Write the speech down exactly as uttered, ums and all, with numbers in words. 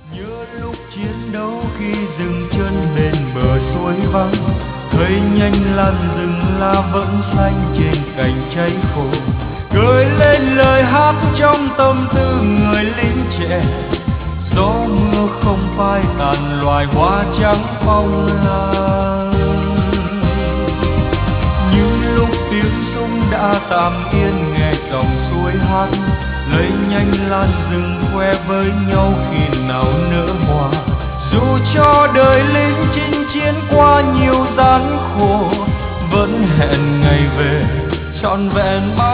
Nhớ lúc chiến đấu khi dừng chân bên bờ suối vắng, thấy nhanh lan rừng la vẫn xanh trên cành cháy khô, gợi lên lời hát trong tâm tư người lính trẻ. Gió mưa không phai tàn loài hoa trắng phong lan. Những lúc tiếng súng đã tạm yên, nghe dòng suối hát lấy nhanh lan rừng khoe với nhau khi nào nở hoa. Dù cho đời lính chinh chiến qua nhiều gian khổ, vẫn hẹn ngày về trọn vẹn bao